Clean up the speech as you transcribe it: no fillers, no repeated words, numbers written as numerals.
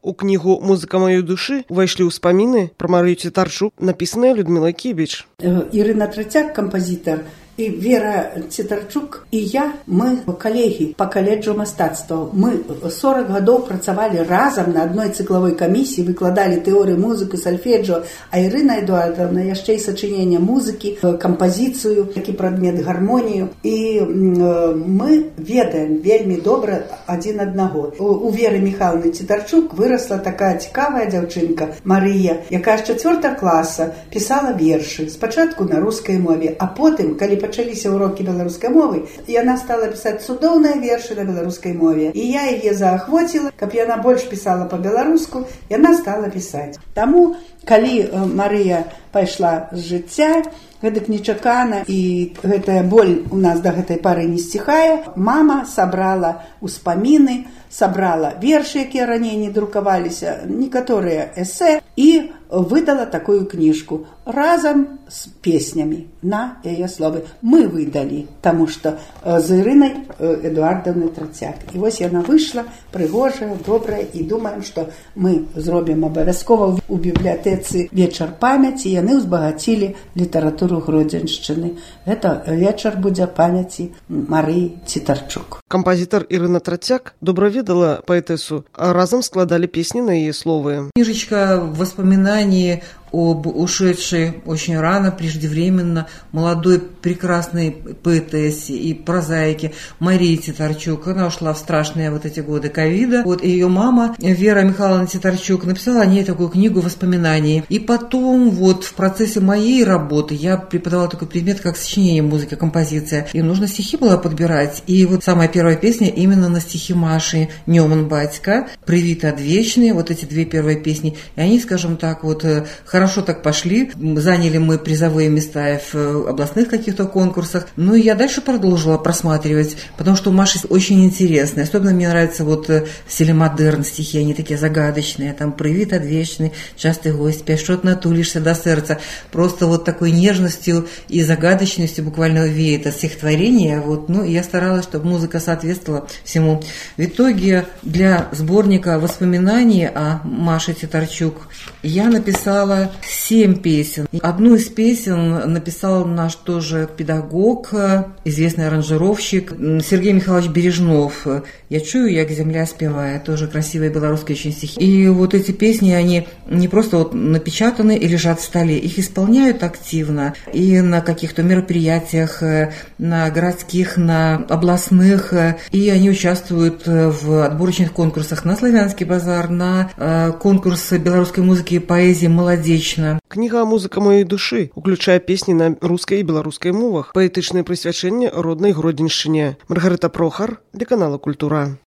У кнігу «Музыка моей души» увайшлі ўспаміны пра Марыю Цітарчук, напісаныя Людмілай Кібіч. Ірына Трацяк, кампазітар, і Вера Цітарчук, і я, мы калегі па каледжу мастацтва. Мы 40 гадоў працавалі разам на адной цыклавой камісіі, выкладалі тэорыю музыкі, сальфеджо, а Ірына Эдуардовна яшчэ і сачыненне музыкі, кампазіцыю, такі прадмет гармонію. І мы ведаем вельмі добра адзін аднаго. У Веры Михайловны Цітарчук вырасла такая цікавая дзяўчынка Марыя, якая з 4 класа пісала вершы. Спачатку на рускай мове, а потым, калі пачаліся урокі беларускай мовы, яна стала пісаць цудоўныя вершы на беларускай мове. І я яе заахвоціла, каб яна больш пісала па-беларуску, яна стала пісаць. Таму, калі Марыя пайшла з жыцця, гэтак нечакана, і гэтая боль у нас да гэтай пары не сціхае, мама сабрала ўспаміны, сабрала вершы, якія раней не друкаваліся, некаторыя эсэ, і выдала такую кніжку разам з песнямі на яе словы. Мы выдалі, таму што з Ірынай Эдуардовнай Трацяк. І вось яна выйшла, прыгожая, добрая, і думаем, што мы зробім абавязкова у бібліятэцы вечар памяці, яны ўзбагацілі літаратуру Гродзеншчыны. Гэта вечар будзе памяці Марыі Цітарчук. Кампазітар Ірына Трацяк добра ведала паэтэсу, а разам складалі песні на яе словы. Книжечка воспоминаний об ушедшей очень рано, преждевременно, молодой прекрасной поэтессе и прозаике Марии Цітарчук. Она ушла в страшные вот эти годы ковида. Вот ее мама Вера Михайловна Цітарчук написала о ней такую книгу воспоминаний. И потом вот в процессе моей работы я преподавала такой предмет, как сочинение музыки, композиция. И нужно стихи было подбирать. И вот самая первая песня именно на стихи Маши Нёман Батька, «Привіт одвечный», вот эти две первые песни. И они, скажем так, вот хорошо так пошли, заняли мы призовые места в областных каких-то конкурсах. Ну и я дальше продолжила просматривать, потому что у Маши очень интересные. Особенно мне нравятся вот в стиле модерн стихи, они такие загадочные. Там «Привіт одвечный», «Частый гость», «Пяшот натулишься до сердца». Просто вот такой нежностью и загадочностью буквально веет от стихотворения. Вот. Ну и я старалась, чтобы музыка соответствовала всему. В итоге для сборника воспоминаний о Маше Цітарчук я написала 7 песен. Одну из песен написал наш тоже педагог, известный аранжировщик Сергей Михайлович Бережнов. «Я чую, як земля спевает». Тоже красивые белорусские очень стихи. И вот эти песни, они не просто вот напечатаны и лежат в столе. Их исполняют активно и на каких-то мероприятиях, на городских, на областных. И они участвуют в отборочных конкурсах на Славянский базар, на конкурс белорусской музыки и поэзии «Молодечно». Кніга «Музыка моей души» уключае песні на рускай і беларускай мовах, паэтычнае прысвячэнне роднай Гродзеншчыне. Маргарыта Прохар, для канала «Культура».